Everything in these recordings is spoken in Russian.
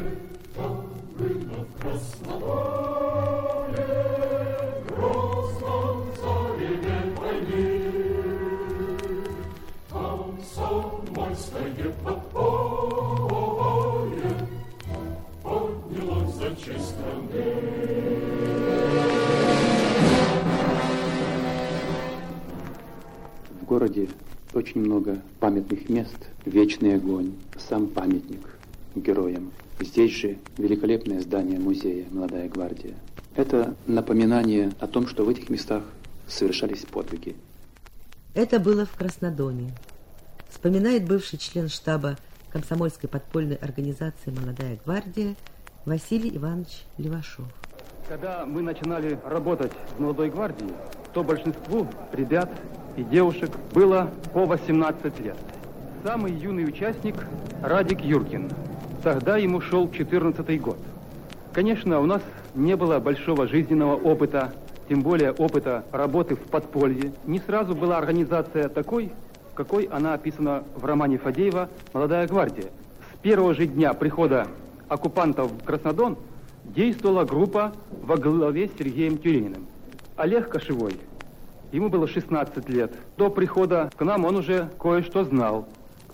В городе очень много памятных мест, вечный огонь, сам памятник героям. Здесь же великолепное здание музея «Молодая гвардия». Это напоминание о том, что в этих местах совершались подвиги. Это было в Краснодоне. Вспоминает бывший член штаба комсомольской подпольной организации «Молодая гвардия» Василий Иванович Левашов. Когда мы начинали работать в «Молодой гвардии», то большинству ребят и девушек было по 18 лет. Самый юный участник Радик Юркин. Тогда ему шел 14-й год. Конечно, у нас не было большого жизненного опыта, тем более опыта работы в подполье. Не сразу была организация такой, какой она описана в романе Фадеева «Молодая гвардия». С первого же дня прихода оккупантов в Краснодон действовала группа во главе с Сергеем Тюлениным. Олег Кошевой, ему было 16 лет. До прихода к нам он уже кое-что знал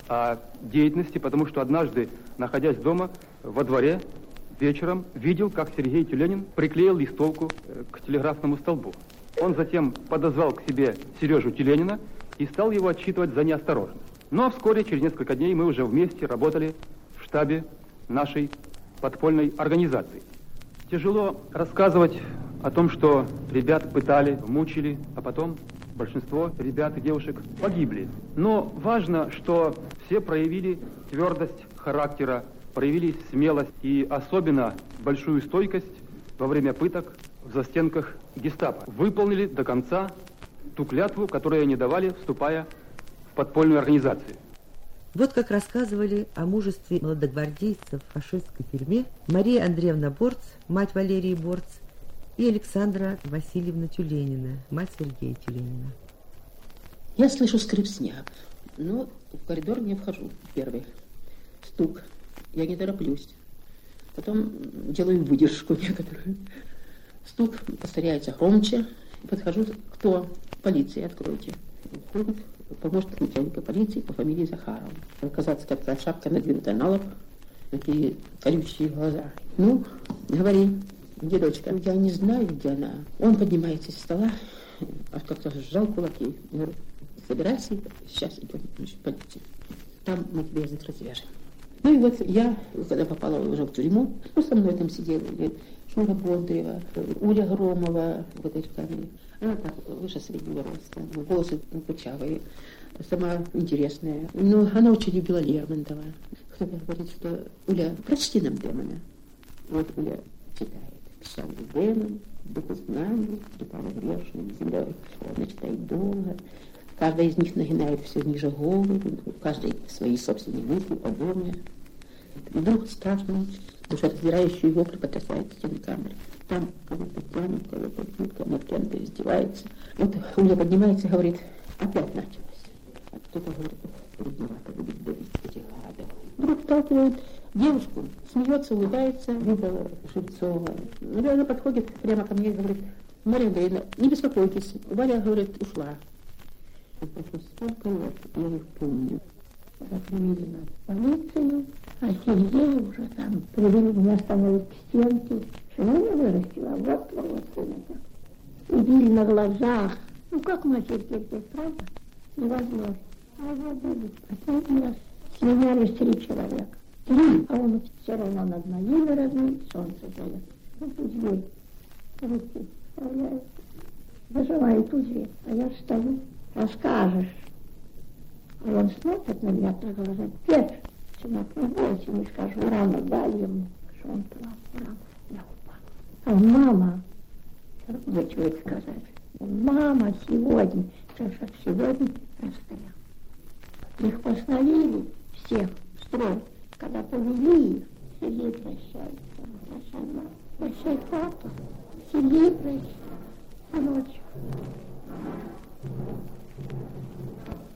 о деятельности, потому что однажды, находясь дома, во дворе, вечером видел, как Сергей Тюленин приклеил листовку к телеграфному столбу. Он затем подозвал к себе Сережу Тюленина и стал его отчитывать за неосторожность. Но вскоре, через несколько дней, мы уже вместе работали в штабе нашей подпольной организации. Тяжело рассказывать о том, что ребят пытали, мучили, а потом большинство ребят и девушек погибли. Но важно, что все проявили твердость характера, проявили смелость и особенно большую стойкость во время пыток в застенках гестапо. Выполнили до конца ту клятву, которую они давали, вступая в подпольную организацию. Вот как рассказывали о мужестве молодогвардейцев в фашистской тюрьме Мария Андреевна Борц, мать Валерии Борц, и Александра Васильевна Тюленина, мать Сергея Тюленина. Я слышу скрип снега. Ну, в коридор не вхожу первый. Стук. Я не тороплюсь. Потом делаю выдержку некоторую. Стук повторяется громче. Подхожу. Кто? Полиция, откройте. Входит помощник начальника полиции по фамилии Захаров. Казацкая такая шапка надвинутая на лоб, такие колючие глаза. Ну, говори, где дочка? Я не знаю, где она. Он поднимается из стола, как-то сжал кулаки. Говорю, собирайся, сейчас идем в полицию. Там мы тебе язык развяжем. Ну и вот я, когда попала уже в тюрьму, ну, со мной там сидели Шура Бондарева, Уля Громова в этой камере. Она так выше среднего роста, волосы кучавые, сама интересная. Но она очень любила Лермонтова. Кто-то говорит, что Уля, прочти нам Демона. Вот Уля читает. Писал Демон, духу знаний, припала грешным, землей. Она читает долго. Каждая из них нагинает все ниже головы, каждый свои собственные мысли, подобные. Вдруг страшно, душераздирающие вопли потрясают стены камеры. Там кого-то тянут, кого-то бьют, над кем-то издевается. Вот Уля поднимается и говорит, опять началось. А кто-то говорит, трудновато будет бить этих гадов. Вдруг сталкивают девушку, смеется, улыбается, Люба Шевцова. Она подходит прямо ко мне и говорит, Мария Андреевна, не беспокойтесь. Валя, говорит, ушла. Я прошу, сколько лет, я их помню. Когда привели нас в полицию, а Сергей уже там привели меня остановить к стенке. Шелуня вырастила, вот сына. И били на глазах. Ну как мать терпеть, правда? Невозможно. А его были. Последний раз сменялись 3 человека. 3, а он все равно над моими родными солнце дает. Вот узель, руки вставляют, зажимает узель, а я встаю. Расскажешь. И он смотрит на меня, так говорит, Петр, сынок, не бойся, не скажу, рано дай ему, что он плакал, рано, я упал. А мама, нечего сказать, мама сегодня, что сегодня расстоял. Их посадили всех в строй, когда повели их, Сергей прощается, прощай, мама, прощай, папа, Сергей прощай, сыночек.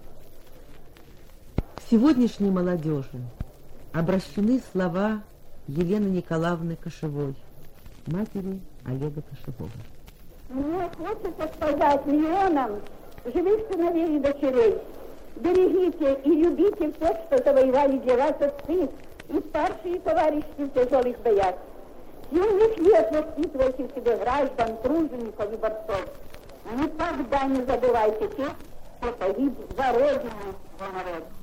К сегодняшней молодежи обращены слова Елены Николаевны Кошевой, матери Олега Кошевого. Мне хочется сказать миллионам живых сыновей и дочерей: берегите и любите все, что завоевали для вас отцы и старшие товарищи в тяжелых боях. Юных лет воспитывайте в себе граждан, тружеников и борцов. Никогда не забывайте тех, кто погиб за Родину, за народ.